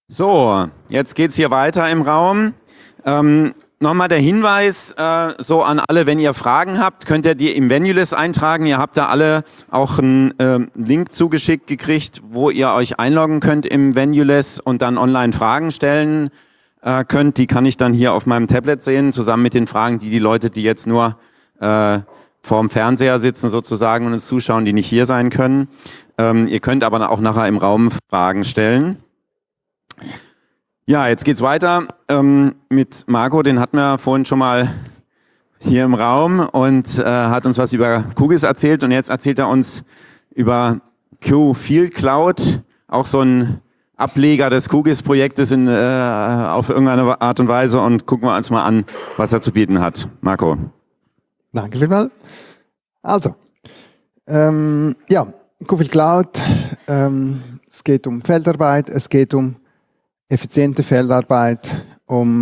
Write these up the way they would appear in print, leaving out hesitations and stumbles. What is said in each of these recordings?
So, jetzt geht's hier weiter im Raum. Nochmal der Hinweis so an alle, wenn ihr Fragen habt, könnt ihr die im Venulist eintragen. Ihr habt da alle auch einen Link zugeschickt gekriegt, wo ihr euch einloggen könnt im Venulist und dann online Fragen stellen könnt. Die kann ich dann hier auf meinem Tablet sehen, zusammen mit den Fragen, die Leute, die jetzt nur vorm Fernseher sitzen sozusagen und uns zuschauen, die nicht hier sein können. Ihr könnt aber auch nachher im Raum Fragen stellen. Ja, jetzt geht's weiter mit Marco, den hatten wir vorhin schon mal hier im Raum und hat uns was über QGIS erzählt und jetzt erzählt er uns über QFieldCloud, auch so ein Ableger des QGIS-Projektes auf irgendeine Art und Weise und gucken wir uns mal an, was er zu bieten hat. Marco. Danke vielmals. Also, ja, QFieldCloud, es geht um Feldarbeit, es geht um effiziente Feldarbeit, um,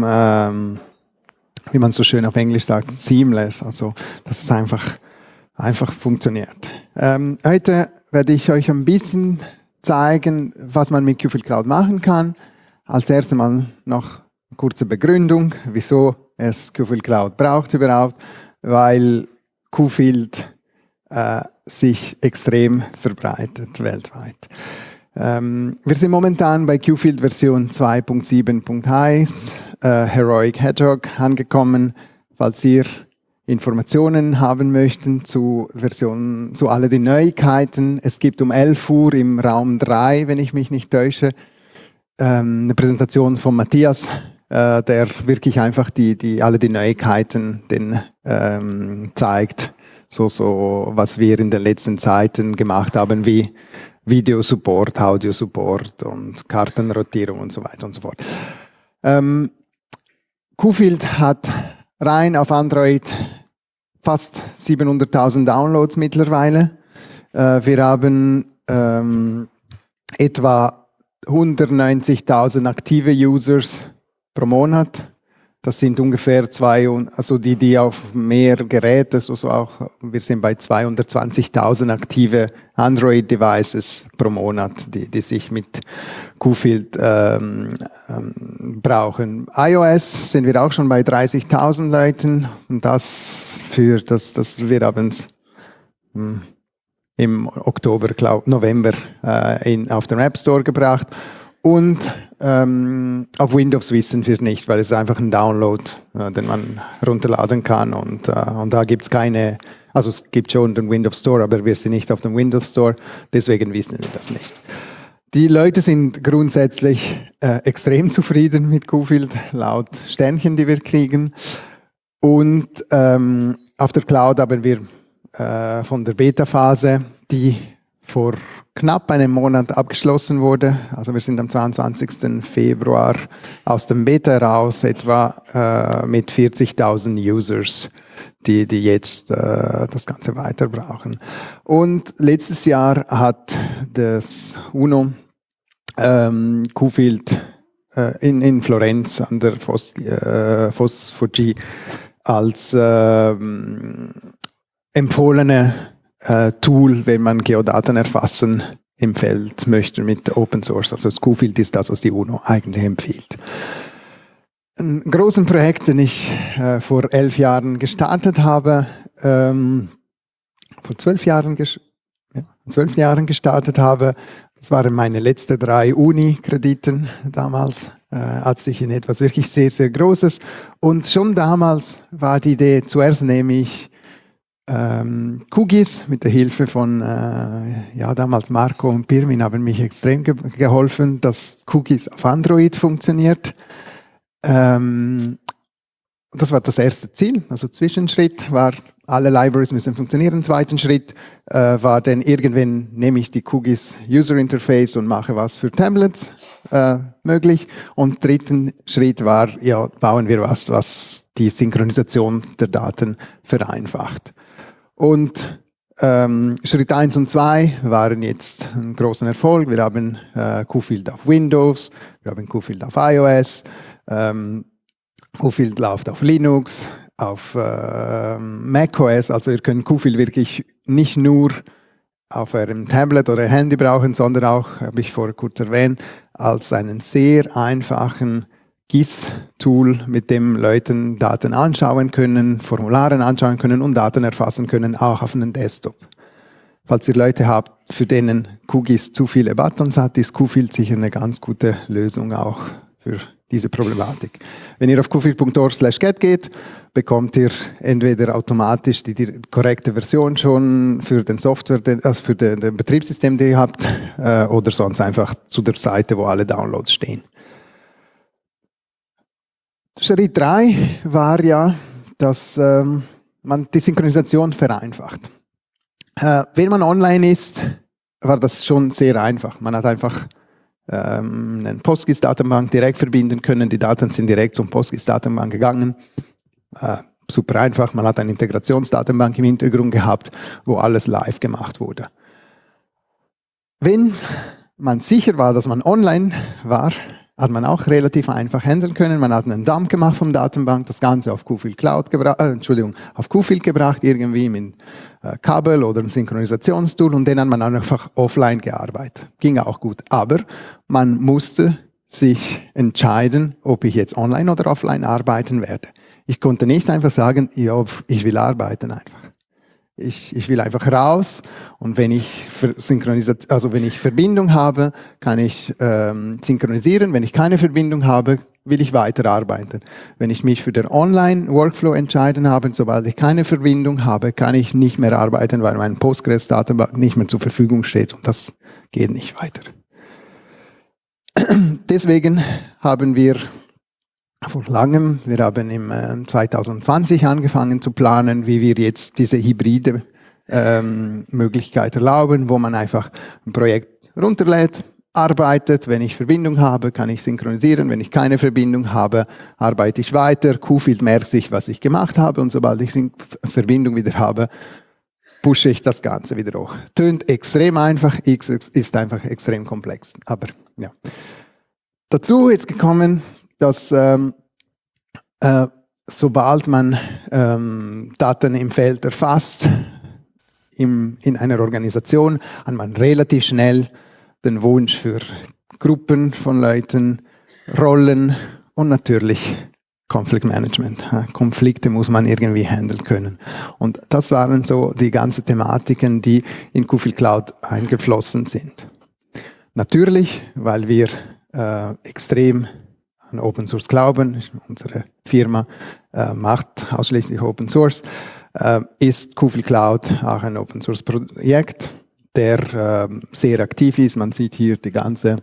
wie man so schön auf Englisch sagt, seamless, also dass es einfach funktioniert. Heute werde ich euch ein bisschen zeigen, was man mit QFieldCloud machen kann. Als erstes mal noch eine kurze Begründung, wieso es QFieldCloud braucht überhaupt, weil QField sich extrem verbreitet weltweit. Wir sind momentan bei QField Version 2.7.1 Heroic Hedgehog angekommen. Falls ihr Informationen haben möchten zu alle die Neuigkeiten, es gibt um 11 Uhr im Raum 3, wenn ich mich nicht täusche, eine Präsentation von Matthias, der wirklich einfach alle die Neuigkeiten zeigt, so was wir in den letzten Zeiten gemacht haben, wie Videosupport, Audiosupport und Kartenrotierung und so weiter und so fort. QField hat rein auf Android fast 700.000 Downloads mittlerweile. Wir haben etwa 190.000 aktive Users pro Monat. Das sind ungefähr also die auf mehr Geräte, also auch, wir sind bei 220.000 aktive Android-Devices pro Monat, die sich mit QField brauchen. iOS sind wir auch schon bei 30.000 Leuten und wir haben es im November auf den App Store gebracht. Und auf Windows wissen wir nicht, weil es einfach ein Download, den man runterladen kann. Und da gibt es also es gibt schon den Windows Store, aber wir sind nicht auf dem Windows Store, deswegen wissen wir das nicht. Die Leute sind grundsätzlich extrem zufrieden mit QField, laut Sternchen, die wir kriegen. Und auf der Cloud haben wir von der Beta-Phase, die vor knapp einem Monat abgeschlossen wurde. Also wir sind am 22. Februar aus dem Beta raus, etwa mit 40.000 Users, die jetzt das Ganze weiter brauchen. Und letztes Jahr hat das UNO QField in Florenz an der FOSS4G als empfohlene Tool, wenn man Geodaten erfassen im Feld möchte mit Open Source. Also das QField ist das, was die UNO eigentlich empfiehlt. Ein großes Projekt, den ich vor 11 Jahren gestartet habe, vor 12 Jahren gestartet habe. Das waren meine letzten 3 Uni-Krediten damals, als ich in etwas wirklich sehr, sehr Großes. Und schon damals war die Idee, zuerst nehme ich QGIS mit der Hilfe von damals Marco und Pirmin haben mich extrem geholfen, dass QGIS auf Android funktioniert. Das war das erste Ziel, also Zwischenschritt war, alle Libraries müssen funktionieren. Zweiten Schritt war dann irgendwann nehme ich die QGIS User Interface und mache was für Tablets möglich. Und dritten Schritt war, bauen wir was die Synchronisation der Daten vereinfacht. Und Schritt 1 und 2 waren jetzt ein großer Erfolg. Wir haben QField auf Windows, wir haben QField auf iOS, QField läuft auf Linux, auf macOS. Also ihr könnt QField wirklich nicht nur auf eurem Tablet oder Handy brauchen, sondern auch, habe ich vorher kurz erwähnt, als einen sehr einfachen GIS-Tool, mit dem Leute Daten anschauen können, Formularen anschauen können und Daten erfassen können, auch auf einem Desktop. Falls ihr Leute habt, für denen QGIS zu viele Buttons hat, ist QField sicher eine ganz gute Lösung auch für diese Problematik. Wenn ihr auf qfield.org/get geht, bekommt ihr entweder automatisch die korrekte Version schon für den Software, also für den Betriebssystem, den ihr habt, oder sonst einfach zu der Seite, wo alle Downloads stehen. Schritt 3 war ja, dass man die Synchronisation vereinfacht. Wenn man online ist, war das schon sehr einfach. Man hat einfach eine PostGIS-Datenbank direkt verbinden können. Die Daten sind direkt zum PostGIS-Datenbank gegangen. Super einfach. Man hat eine Integrationsdatenbank im Hintergrund gehabt, wo alles live gemacht wurde. Wenn man sicher war, dass man online war, hat man auch relativ einfach handeln können. Man hat einen Dump gemacht vom Datenbank, das Ganze auf QField auf QField gebracht, irgendwie mit Kabel oder einem Synchronisationstool, und den hat man einfach offline gearbeitet. Ging auch gut. Aber man musste sich entscheiden, ob ich jetzt online oder offline arbeiten werde. Ich konnte nicht einfach sagen, ja, ich will arbeiten einfach. Ich will einfach raus, und wenn ich Verbindung habe, kann ich synchronisieren. Wenn ich keine Verbindung habe, will ich weiterarbeiten. Wenn ich mich für den Online-Workflow entscheiden habe, sobald ich keine Verbindung habe, kann ich nicht mehr arbeiten, weil meine Postgres-Datenbank nicht mehr zur Verfügung steht, und das geht nicht weiter. Deswegen haben wir vor langem, wir haben im 2020 angefangen zu planen, wie wir jetzt diese hybride Möglichkeit erlauben, wo man einfach ein Projekt runterlädt, arbeitet. Wenn ich Verbindung habe, kann ich synchronisieren. Wenn ich keine Verbindung habe, arbeite ich weiter. QField merkt sich, was ich gemacht habe, und sobald ich Verbindung wieder habe, pushe ich das Ganze wieder hoch. Tönt extrem einfach, ist einfach extrem komplex. Aber ja. Dazu ist gekommen, dass sobald man Daten im Feld erfasst, in einer Organisation, hat man relativ schnell den Wunsch für Gruppen von Leuten, Rollen und natürlich Konfliktmanagement. Konflikte muss man irgendwie handeln können. Und das waren so die ganzen Thematiken, die in QField Cloud eingeflossen sind. Natürlich, weil wir extrem an Open Source glauben, unsere Firma macht ausschließlich Open Source, ist QField Cloud auch ein Open Source Projekt, der sehr aktiv ist. Man sieht hier die ganze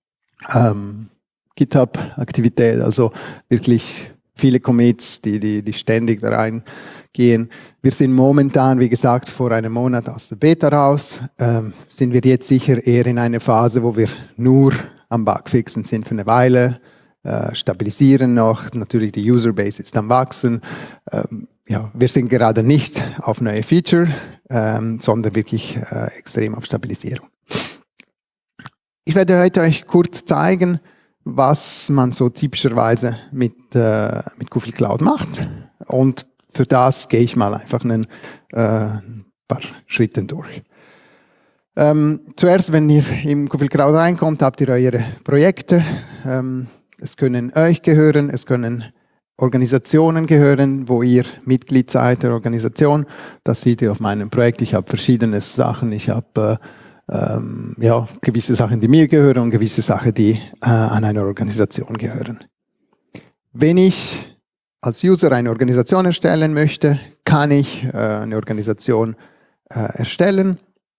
GitHub-Aktivität, also wirklich viele Commits, die ständig da reingehen. Wir sind momentan, wie gesagt, vor einem Monat aus der Beta raus, sind wir jetzt sicher eher in einer Phase, wo wir nur am Bugfixen sind für eine Weile, stabilisieren noch, natürlich die Userbase ist am Wachsen. Ja, wir sind gerade nicht auf neue Feature, sondern wirklich extrem auf Stabilisierung. Ich werde heute euch kurz zeigen, was man so typischerweise mit QField Cloud macht, und für das gehe ich mal einfach ein paar Schritte durch. Zuerst, wenn ihr im QField Cloud reinkommt, habt ihr eure Projekte. Es können euch gehören, es können Organisationen gehören, wo ihr Mitglied seid der Organisation. Das seht ihr auf meinem Projekt. Ich habe verschiedene Sachen. Ich habe gewisse Sachen, die mir gehören, und gewisse Sachen, die an eine Organisation gehören. Wenn ich als User eine Organisation erstellen möchte, kann ich eine Organisation erstellen.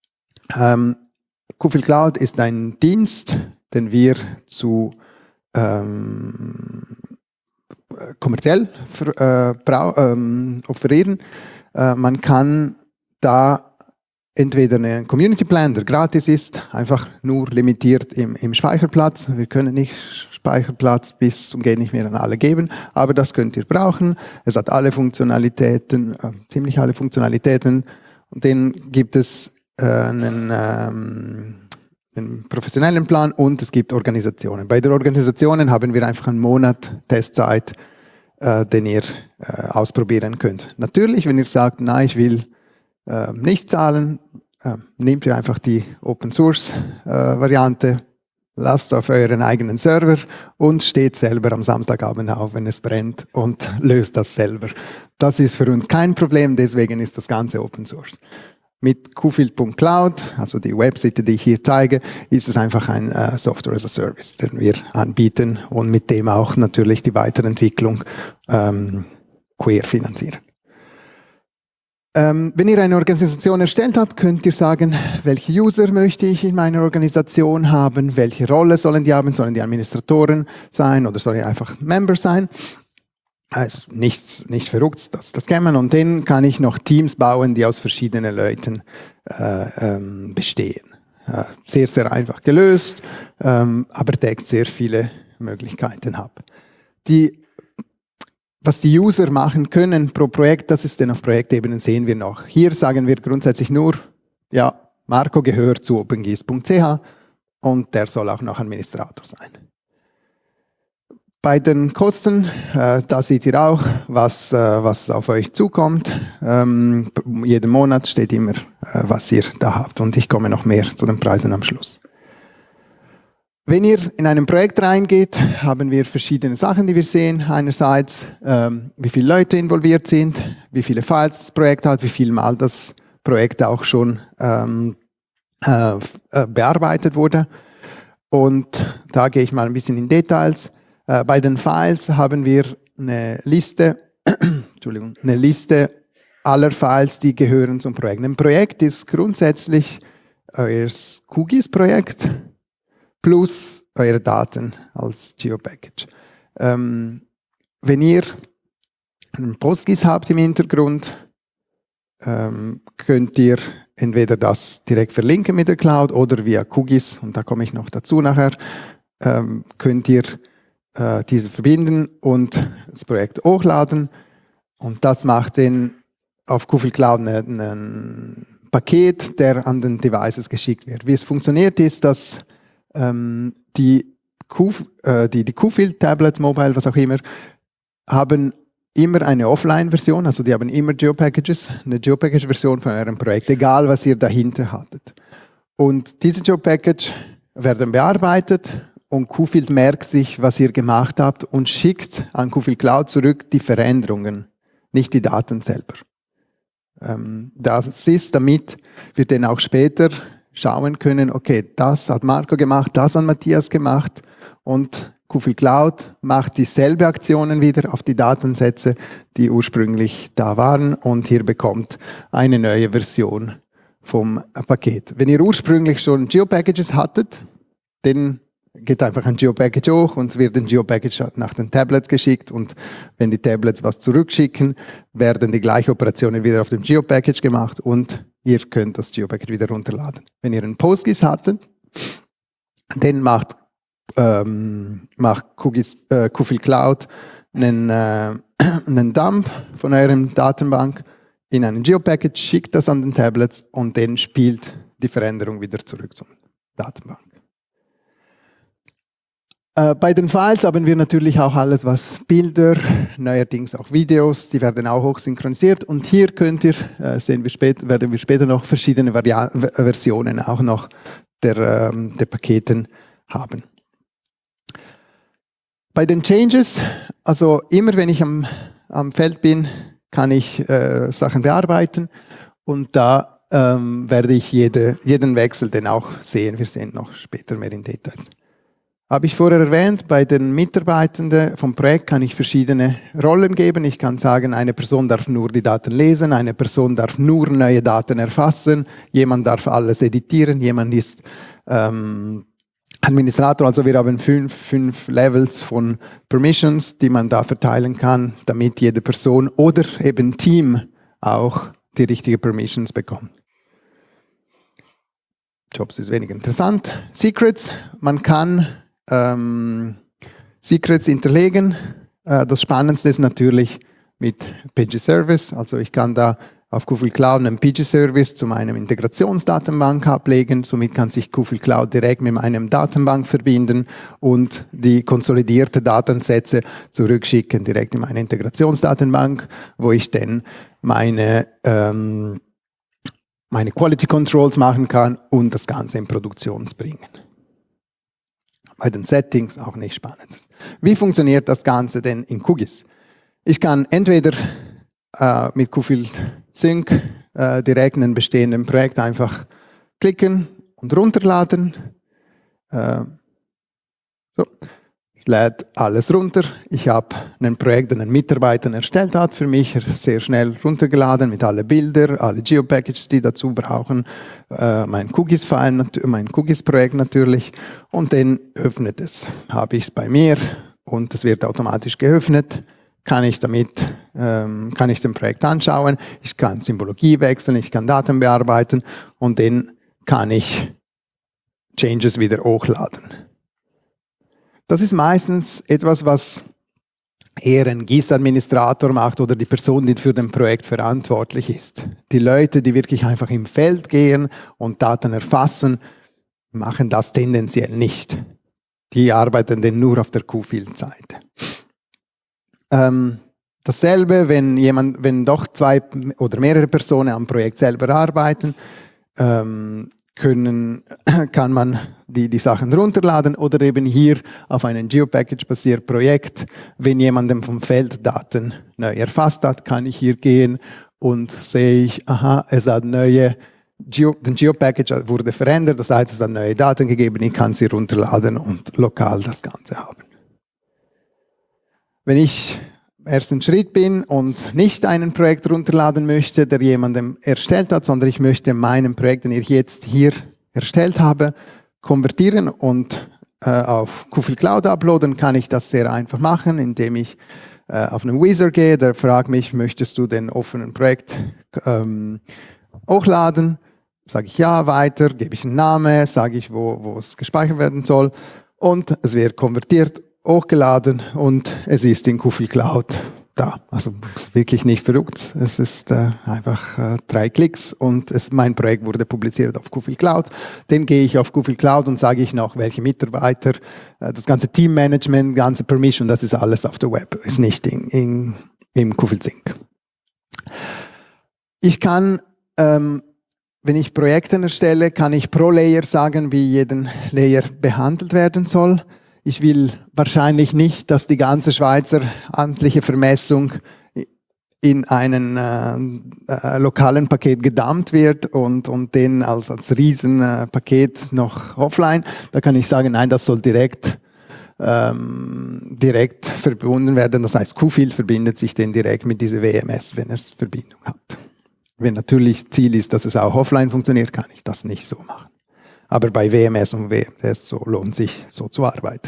QField Cloud ist ein Dienst, den wir kommerziell offerieren. Man kann da entweder einen Community Plan, der gratis ist, einfach nur limitiert im Speicherplatz. Wir können nicht Speicherplatz bis zum Gehen nicht mehr an alle geben, aber das könnt ihr brauchen. Es hat alle Funktionalitäten, ziemlich alle Funktionalitäten, und den gibt es einen professionellen Plan, und es gibt Organisationen. Bei der Organisationen haben wir einfach einen Monat Testzeit, den ihr ausprobieren könnt. Natürlich, wenn ihr sagt, nein, ich will nicht zahlen, nehmt ihr einfach die Open Source Variante, lasst auf euren eigenen Server und steht selber am Samstagabend auf, wenn es brennt und löst das selber. Das ist für uns kein Problem, deswegen ist das Ganze Open Source. Mit qfield.cloud, also die Webseite, die ich hier zeige, ist es einfach ein Software as a Service, den wir anbieten und mit dem auch natürlich die Weiterentwicklung querfinanzieren. Wenn ihr eine Organisation erstellt habt, könnt ihr sagen, welche User möchte ich in meiner Organisation haben, welche Rolle sollen die haben, sollen die Administratoren sein oder sollen die einfach Member sein. Nichts Verrücktes, das kennt man. Und dann kann ich noch Teams bauen, die aus verschiedenen Leuten bestehen. Sehr, sehr einfach gelöst, aber deckt sehr viele Möglichkeiten ab. Was die User machen können pro Projekt, das ist dann auf Projektebene, sehen wir noch. Hier sagen wir grundsätzlich nur, ja, Marco gehört zu OpenGIS.ch und der soll auch noch Administrator sein. Bei den Kosten, da seht ihr auch, was auf euch zukommt. Jeden Monat steht immer, was ihr da habt und ich komme noch mehr zu den Preisen am Schluss. Wenn ihr in ein Projekt reingeht, haben wir verschiedene Sachen, die wir sehen. Einerseits, wie viele Leute involviert sind, wie viele Files das Projekt hat, wie viel Mal das Projekt auch schon bearbeitet wurde. Und da gehe ich mal ein bisschen in Details. Bei den Files haben wir eine Liste aller Files, die gehören zum Projekt. Ein Projekt ist grundsätzlich euer QGIS-Projekt plus eure Daten als Geopackage. Wenn ihr einen PostGIS habt im Hintergrund, könnt ihr entweder das direkt verlinken mit der Cloud oder via QGIS, und da komme ich noch dazu nachher, könnt ihr diese verbinden und das Projekt hochladen. Und das macht dann auf QField Cloud ein Paket, der an den Devices geschickt wird. Wie es funktioniert ist, dass die QField Tablets, Mobile, was auch immer, haben immer eine Offline-Version, also die haben immer Geopackages, eine Geopackage-Version von eurem Projekt, egal was ihr dahinter hattet. Und diese Geopackage werden bearbeitet und QField merkt sich, was ihr gemacht habt und schickt an QField Cloud zurück die Veränderungen, nicht die Daten selber. Das ist, damit wir dann auch später schauen können, okay, das hat Marco gemacht, das hat Matthias gemacht und QField Cloud macht dieselbe Aktionen wieder auf die Datensätze, die ursprünglich da waren, und hier bekommt eine neue Version vom Paket. Wenn ihr ursprünglich schon Geopackages hattet, dann geht einfach ein Geopackage hoch und wird ein Geopackage nach den Tablets geschickt, und wenn die Tablets was zurückschicken, werden die gleichen Operationen wieder auf dem Geopackage gemacht und ihr könnt das Geopackage wieder runterladen. Wenn ihr einen PostGIS hattet, dann macht QField Cloud einen Dump von eurem Datenbank in einen Geopackage, schickt das an den Tablets und dann spielt die Veränderung wieder zurück zur Datenbank. Bei den Files haben wir natürlich auch alles, was Bilder, neuerdings auch Videos, die werden auch hochsynchronisiert, und hier könnt ihr, werden wir später noch verschiedene Versionen auch noch der Paketen haben. Bei den Changes, also immer wenn ich am Feld bin, kann ich Sachen bearbeiten, und da werde ich jeden Wechsel dann auch sehen. Wir sehen noch später mehr in Details. Habe ich vorher erwähnt, bei den Mitarbeitenden vom Projekt kann ich verschiedene Rollen geben. Ich kann sagen, eine Person darf nur die Daten lesen, eine Person darf nur neue Daten erfassen, jemand darf alles editieren, jemand ist Administrator. Also wir haben fünf Levels von Permissions, die man da verteilen kann, damit jede Person oder eben Team auch die richtigen Permissions bekommt. Jobs ist weniger interessant. Secrets, man kann Secrets hinterlegen. Das Spannendste ist natürlich mit PG Service. Also ich kann da auf QField Cloud einen PG Service zu meinem Integrationsdatenbank ablegen. Somit kann sich QField Cloud direkt mit meinem Datenbank verbinden und die konsolidierte Datensätze zurückschicken direkt in meine Integrationsdatenbank, wo ich dann meine meine Quality Controls machen kann und das Ganze in Produktion bringen. Bei den Settings auch nicht spannend. Wie funktioniert das Ganze denn in QGIS? Ich kann entweder mit QField Sync direkt in einem bestehenden Projekt einfach klicken und runterladen. So. Ich lade alles runter. Ich habe ein Projekt, das ein Mitarbeiter erstellt hat für mich, sehr schnell runtergeladen mit allen Bildern, alle Geopackages, die dazu brauchen, mein QGIS-File, mein QGIS-Projekt natürlich, und dann öffnet es. Habe ich es bei mir und es wird automatisch geöffnet. Kann ich den Projekt anschauen, ich kann Symbologie wechseln, ich kann Daten bearbeiten und dann kann ich Changes wieder hochladen. Das ist meistens etwas, was eher ein GIS-Administrator macht oder die Person, die für das Projekt verantwortlich ist. Die Leute, die wirklich einfach im Feld gehen und Daten erfassen, machen das tendenziell nicht. Die arbeiten dann nur auf der QField-Seite. Dasselbe, wenn doch 2 oder mehrere Personen am Projekt selber arbeiten, kann man die Sachen runterladen oder eben hier auf einem Geopackage-basierten Projekt, wenn jemand vom Feld Daten neu erfasst hat, kann ich hier gehen und sehe ich, aha, es hat den Geopackage wurde verändert, das heißt, es hat neue Daten gegeben, ich kann sie runterladen und lokal das Ganze haben. Wenn ich im ersten Schritt bin und nicht ein Projekt runterladen möchte, der jemandem erstellt hat, sondern ich möchte meinem Projekt, den ich jetzt hier erstellt habe, konvertieren und auf QField Cloud uploaden, kann ich das sehr einfach machen, indem ich auf einen Wizard gehe, der fragt mich, möchtest du den offenen Projekt hochladen? Sage ich ja, weiter, gebe ich einen Namen, sage ich, wo es gespeichert werden soll und es wird konvertiert, hochgeladen und es ist in QField Cloud da. Also wirklich nicht verrückt. Es ist einfach 3 Klicks und mein Projekt wurde publiziert auf QField Cloud. Dann gehe ich auf QField Cloud und sage ich noch, welche Mitarbeiter, das ganze Teammanagement, ganze Permission, das ist alles auf der Web, ist nicht im QField Sync. Ich kann, wenn ich Projekte erstelle, kann ich pro Layer sagen, wie jeden Layer behandelt werden soll. Ich will wahrscheinlich nicht, dass die ganze Schweizer amtliche Vermessung in einen lokalen Paket gedumpt wird und den als Riesenpaket noch offline. Da kann ich sagen, nein, das soll direkt verbunden werden. Das heißt, QField verbindet sich dann direkt mit dieser WMS, wenn es Verbindung hat. Wenn natürlich Ziel ist, dass es auch offline funktioniert, kann ich das nicht so machen. Aber bei WMS und WMS so lohnt sich, so zu arbeiten.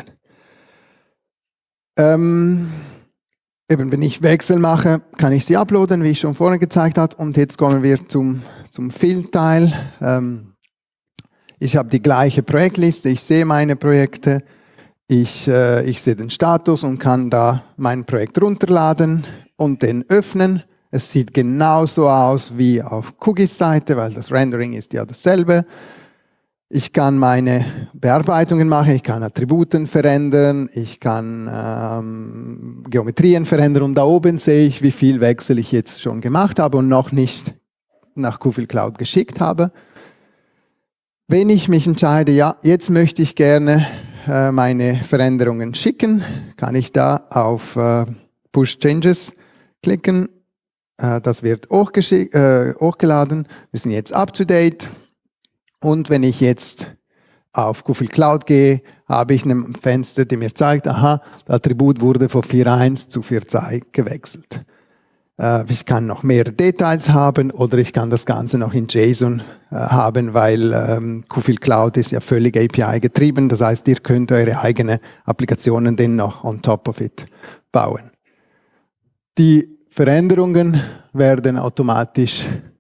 Eben, wenn ich Wechsel mache, kann ich sie uploaden, wie ich schon vorhin gezeigt habe. Und jetzt kommen wir zum Field-Teil. Ich habe die gleiche Projektliste, ich sehe meine Projekte, ich sehe den Status und kann da mein Projekt runterladen und den öffnen. Es sieht genauso aus wie auf QGIS-Seite, weil das Rendering ist ja dasselbe. Ich kann meine Bearbeitungen machen, ich kann Attributen verändern, ich kann Geometrien verändern und da oben sehe ich, wie viel Wechsel ich jetzt schon gemacht habe und noch nicht nach QField Cloud geschickt habe. Wenn ich mich entscheide, ja, jetzt möchte ich gerne meine Veränderungen schicken, kann ich da auf Push Changes klicken. Das wird hochgeladen. Wir sind jetzt up to date. Und wenn ich jetzt auf QField Cloud gehe, habe ich ein Fenster, das mir zeigt, aha, das Attribut wurde von 4.1 zu 4.2 gewechselt. Ich kann noch mehr Details haben oder ich kann das Ganze noch in JSON haben, weil QField Cloud ist ja völlig API getrieben. Das heißt, ihr könnt eure eigenen Applikationen dann noch on top of it bauen. Die Veränderungen werden automatisch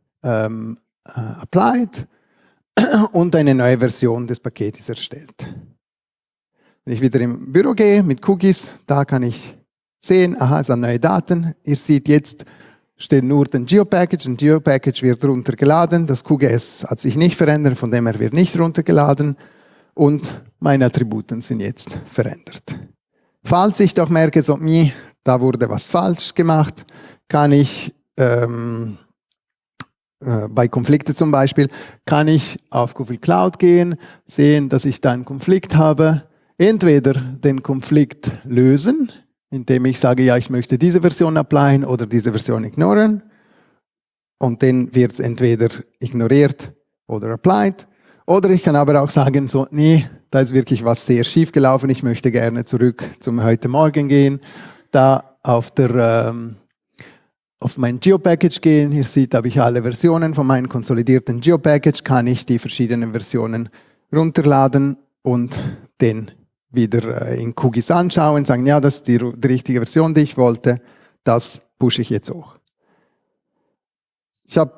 applied und eine neue Version des Paketes erstellt. Wenn ich wieder im Büro gehe mit QGIS, da kann ich sehen, aha, es sind neue Daten. Ihr seht jetzt, steht nur den Geopackage. Ein Geopackage wird runtergeladen. Das QGIS hat sich nicht verändert, von dem her wird nicht runtergeladen. Und meine Attributen sind jetzt verändert. Falls ich doch merke, so, da wurde was falsch gemacht, kann ich bei Konflikten zum Beispiel, kann ich auf Google Cloud gehen, sehen, dass ich da einen Konflikt habe, entweder den Konflikt lösen, indem ich sage, ja, ich möchte diese Version applyen oder diese Version ignorieren. Und dann wird es entweder ignoriert oder applied. Oder ich kann aber auch sagen, so, nee, da ist wirklich was sehr schief gelaufen, ich möchte gerne zurück zum heute Morgen gehen, da auf mein Geo-Package gehen. Ihr seht, habe ich alle Versionen von meinem konsolidierten Geo-Package, kann ich die verschiedenen Versionen runterladen und den wieder in QGIS anschauen, sagen, ja, das ist die richtige Version, die ich wollte, das pushe ich jetzt hoch. Ich habe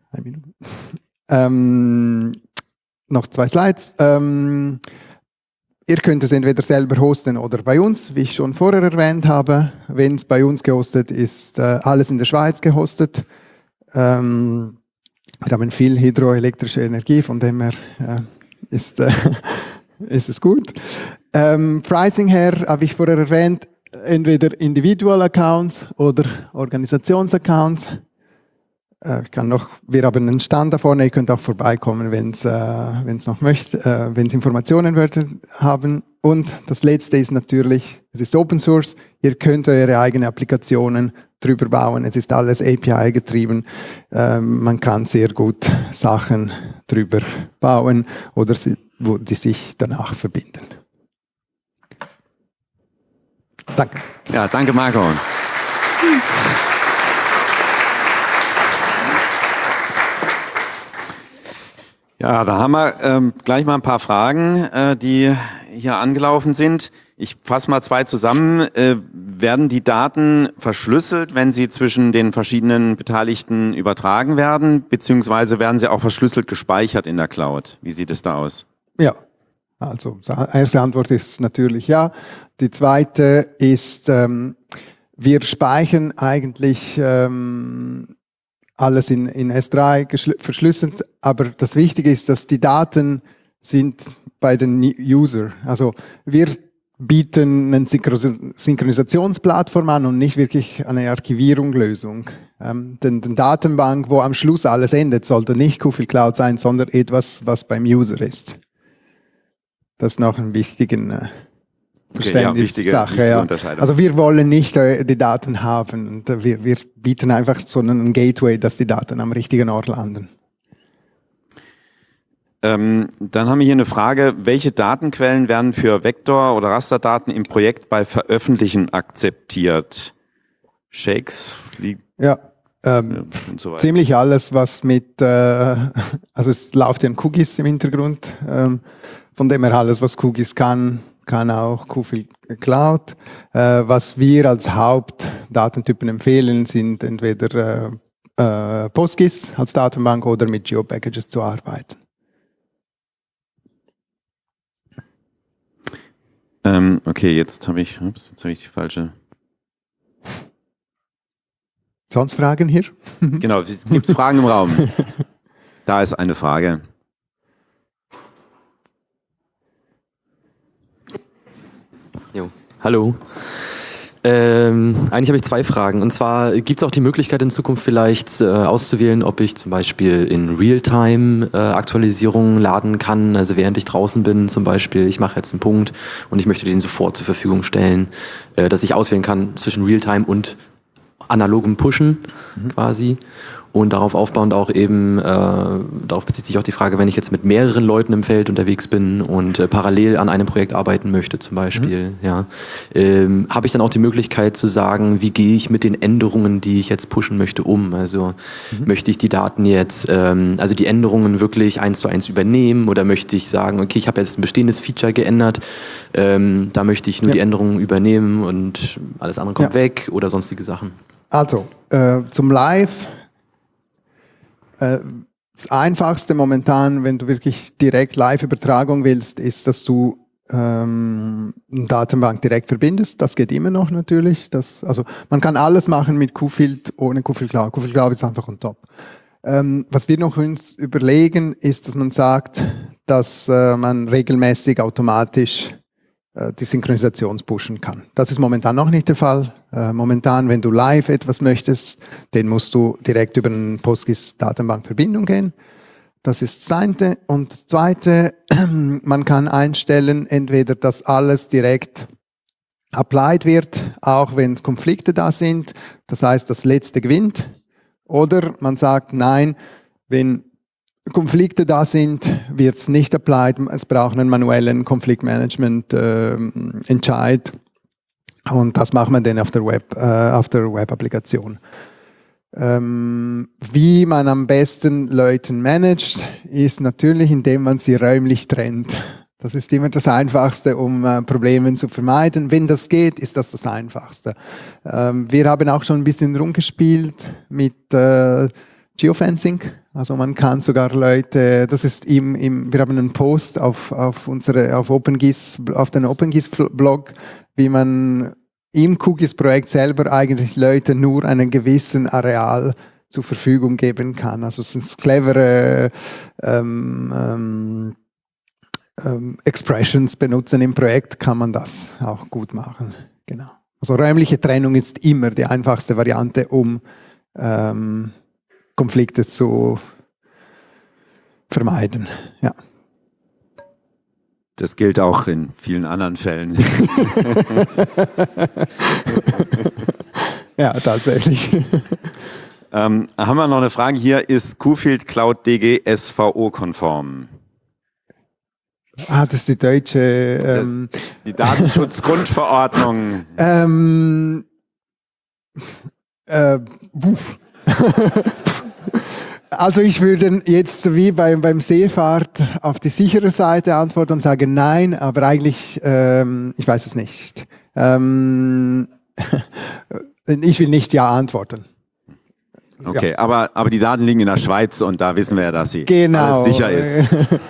noch 2 Slides. Ihr könnt es entweder selber hosten oder bei uns, wie ich schon vorher erwähnt habe. Wenn es bei uns gehostet ist, alles in der Schweiz gehostet. Wir haben viel hydroelektrische Energie, von dem her ist es gut. Pricing her, habe ich vorher erwähnt, entweder Individual Accounts oder Organisationsaccounts. Wir haben einen Stand da vorne, ihr könnt auch vorbeikommen, wenn es noch möchte, wenn es Informationen haben. Und das letzte ist natürlich, es ist Open Source, ihr könnt eure eigenen Applikationen drüber bauen, es ist alles API getrieben, man kann sehr gut Sachen drüber bauen oder die sich danach verbinden. Danke. Ja, danke Marco. Ja, da haben wir gleich mal ein paar Fragen, die hier angelaufen sind. Ich fasse mal 2 zusammen. Werden die Daten verschlüsselt, wenn sie zwischen den verschiedenen Beteiligten übertragen werden, beziehungsweise werden sie auch verschlüsselt gespeichert in der Cloud? Wie sieht es da aus? Ja, also die erste Antwort ist natürlich ja. Die zweite ist, wir speichern eigentlich alles in S3 verschlüsselt, aber das Wichtige ist, dass die Daten sind bei den User. Also wir bieten eine Synchronisationsplattform an und nicht wirklich eine Archivierungslösung. Denn die Datenbank, wo am Schluss alles endet, sollte nicht QFIL Cloud sein, sondern etwas, was beim User ist. Das ist noch ein wichtigen wichtige Unterscheidung. Also wir wollen nicht die Daten haben. Wir bieten einfach so einen Gateway, dass die Daten am richtigen Ort landen. Dann haben wir hier eine Frage, welche Datenquellen werden für Vektor- oder Rasterdaten im Projekt bei Veröffentlichen akzeptiert? Shakes, ja, und so weiter. Ziemlich alles, was mit, also es läuft ja ein QGIS im Hintergrund, von dem her alles, was QGIS kann auch QFIL Cloud. Was wir als Hauptdatentypen empfehlen, sind entweder PostGIS als Datenbank oder mit Geo-Packages zu arbeiten. Okay, jetzt habe ich die falsche. Sonst Fragen hier? Genau, gibt es Fragen im Raum? Da ist eine Frage. Jo, hallo. Eigentlich habe ich 2 Fragen. Und zwar, gibt es auch die Möglichkeit in Zukunft vielleicht auszuwählen, ob ich zum Beispiel in Realtime Aktualisierungen laden kann, also während ich draußen bin zum Beispiel, ich mache jetzt einen Punkt und ich möchte den sofort zur Verfügung stellen, dass ich auswählen kann zwischen Realtime und analogem Pushen quasi. Und darauf aufbauend auch eben, darauf bezieht sich auch die Frage, wenn ich jetzt mit mehreren Leuten im Feld unterwegs bin und parallel an einem Projekt arbeiten möchte zum Beispiel, ja, habe ich dann auch die Möglichkeit zu sagen, wie gehe ich mit den Änderungen, die ich jetzt pushen möchte, um? Also möchte ich die Daten jetzt, also die Änderungen wirklich 1:1 übernehmen oder möchte ich sagen, okay, ich habe jetzt ein bestehendes Feature geändert, da möchte ich nur die Änderungen übernehmen und alles andere kommt weg oder sonstige Sachen? Also, zum Live. Das Einfachste momentan, wenn du wirklich direkt Live-Übertragung willst, ist, dass du eine Datenbank direkt verbindest. Das geht immer noch natürlich. Also man kann alles machen mit QFIL ohne QFIL Cloud. QFIL Cloud ist einfach on top. Was wir noch uns überlegen, ist, dass man sagt, dass man regelmäßig automatisch die Synchronisation pushen kann. Das ist momentan noch nicht der Fall. Momentan, wenn du live etwas möchtest, den musst du direkt über eine PostGIS-Datenbankverbindung gehen. Das ist das eine. Und das zweite, man kann einstellen, entweder, dass alles direkt applied wird, auch wenn Konflikte da sind. Das heißt, das Letzte gewinnt. Oder man sagt, nein, wenn Konflikte da sind, wird es nicht applied. Es braucht einen manuellen Konfliktmanagement-Entscheid. Und das macht man dann auf der Web-Applikation. Wie man am besten Leuten managt, ist natürlich, indem man sie räumlich trennt. Das ist immer das Einfachste, um Probleme zu vermeiden. Wenn das geht, ist das das Einfachste. Wir haben auch schon ein bisschen rumgespielt mit Geofencing. Also man kann sogar Leute, das ist wir haben einen Post auf OpenGIS, auf den OpenGIS-Blog, wie man im QGIS-Projekt selber eigentlich Leute nur einen gewissen Areal zur Verfügung geben kann. Also es sind clevere Expressions benutzen im Projekt, kann man das auch gut machen. Genau. Also räumliche Trennung ist immer die einfachste Variante, um Konflikte zu vermeiden. Ja. Das gilt auch in vielen anderen Fällen. Ja, tatsächlich. Haben wir noch eine Frage hier, ist QField Cloud DG SVO-konform? Das ist die deutsche... die Datenschutzgrundverordnung. Also ich würde jetzt wie beim Seefahrt auf die sichere Seite antworten und sagen nein, aber eigentlich, ich weiß es nicht. Ich will nicht ja antworten. Okay, ja. aber die Daten liegen in der Schweiz und da wissen wir ja, dass sie genau. alles sicher ist.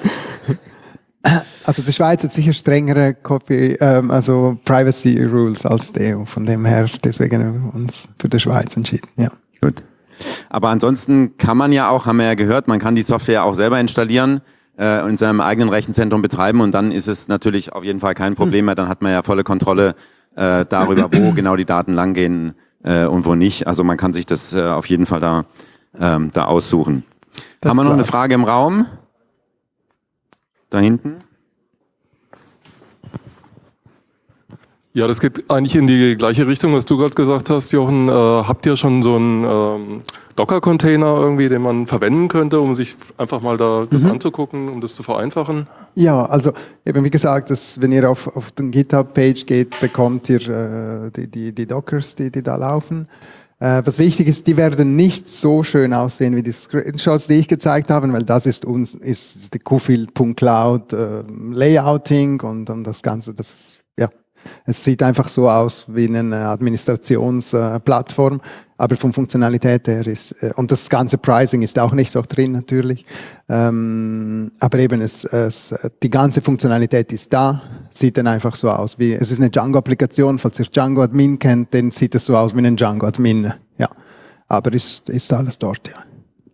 Also die Schweiz hat sicher strengere Privacy Rules als die EU. Von dem her, deswegen haben wir uns für die Schweiz entschieden. Ja. Gut. Aber ansonsten kann man ja auch, haben wir ja gehört, man kann die Software auch selber installieren und in seinem eigenen Rechenzentrum betreiben und dann ist es natürlich auf jeden Fall kein Problem mehr. Dann hat man ja volle Kontrolle darüber, wo genau die Daten langgehen und wo nicht. Also man kann sich das auf jeden Fall da aussuchen. Haben wir noch eine Frage im Raum? Da hinten? Ja, das geht eigentlich in die gleiche Richtung, was du gerade gesagt hast, Jochen. Habt ihr schon so einen Docker-Container irgendwie, den man verwenden könnte, um sich einfach mal da das anzugucken, um das zu vereinfachen? Ja, also eben wie gesagt, wenn ihr auf den GitHub-Page geht, bekommt ihr die Dockers, die da laufen. Was wichtig ist, die werden nicht so schön aussehen wie die Screenshots, die ich gezeigt habe, weil das ist die QField.cloud Layouting und das Ganze, es sieht einfach so aus wie eine Administrationsplattform, aber von Funktionalität her und das ganze Pricing ist auch nicht dort drin natürlich, aber eben die ganze Funktionalität ist da, sieht dann einfach so aus wie, es ist eine Django-Applikation, falls ihr Django-Admin kennt, dann sieht es so aus wie ein Django-Admin, ja, aber ist alles dort, ja.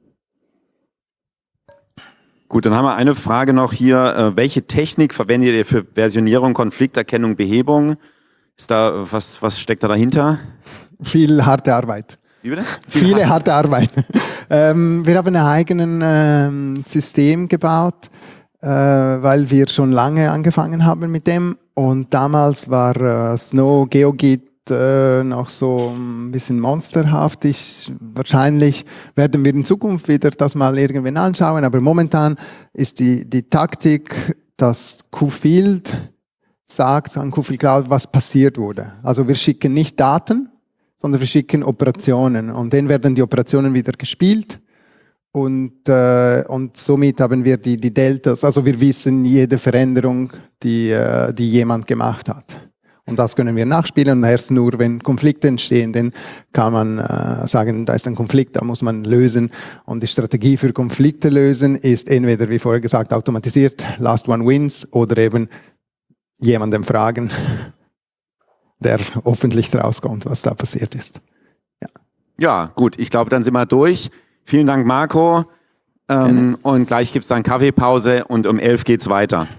Gut, dann haben wir eine Frage noch hier. Welche Technik verwendet ihr für Versionierung, Konflikterkennung, Behebung? Ist da was steckt da dahinter? Viel harte Arbeit. Wie bitte? Viele harte Arbeit. Wir haben ein eigenes System gebaut, weil wir schon lange angefangen haben mit dem. Und damals war Snow GeoGit noch so ein bisschen monsterhaft. Wahrscheinlich werden wir in Zukunft wieder das mal irgendwann anschauen, aber momentan ist die Taktik, dass QField sagt an QField Cloud, was passiert wurde. Also wir schicken nicht Daten, sondern wir schicken Operationen und dann werden die Operationen wieder gespielt und somit haben wir die Deltas, also wir wissen jede Veränderung, die jemand gemacht hat. Und das können wir nachspielen und erst nur, wenn Konflikte entstehen, dann kann man sagen, da ist ein Konflikt, da muss man lösen. Und die Strategie für Konflikte lösen ist entweder, wie vorher gesagt, automatisiert, last one wins, oder eben jemandem fragen, der hoffentlich rauskommt, was da passiert ist. Ja, gut, ich glaube, dann sind wir durch. Vielen Dank, Marco. Und gleich gibt es dann Kaffeepause und um 11 geht's weiter.